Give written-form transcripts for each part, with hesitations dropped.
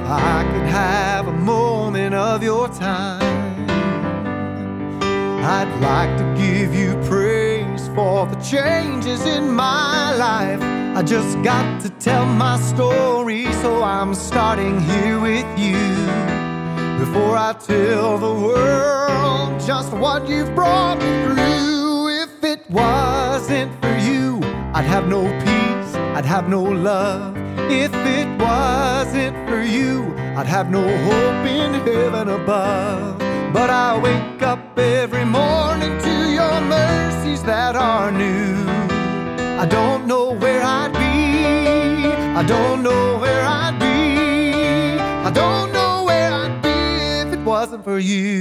I could have a moment of your time, I'd like to give you praise for the changes in my life. I just got to tell my story, so I'm starting here with you. Before I tell the world just what you've brought me through, if it wasn't for you, I'd have no peace, I'd have no love. If it wasn't for you, I'd have no hope in heaven above. But I wake up every morning to your mercies that are new. I don't know where I'd be, I don't know where I'd be, I don't know where I'd be if it wasn't for you.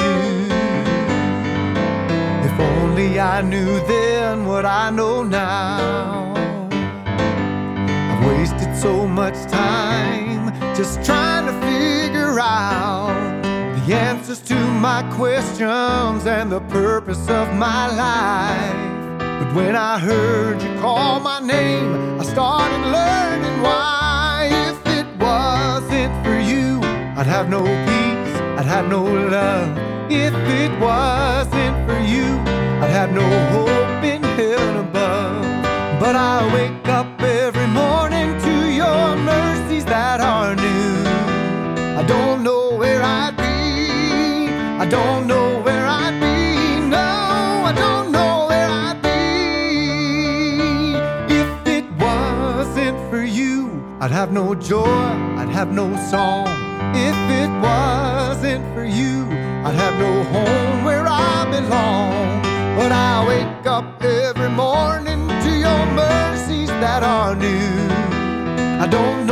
If only I knew then what I know now. I've wasted so much time just trying to figure out the answers to my questions and the purpose of my life. But when I heard you call my name, I started learning why. If it wasn't for you, I'd have no peace, I'd have no love. If it wasn't for you, I'd have no hope in heaven above. But I wake up every morning to your mercies that are new. I don't know where I'd be, I don't know where I'd be, no, I don't know where I'd be. If it wasn't for you, I'd have no joy, I'd have no song. If it wasn't for you, I'd have no home where I belong. But I wake up every morning to your mercies that are new. I don't know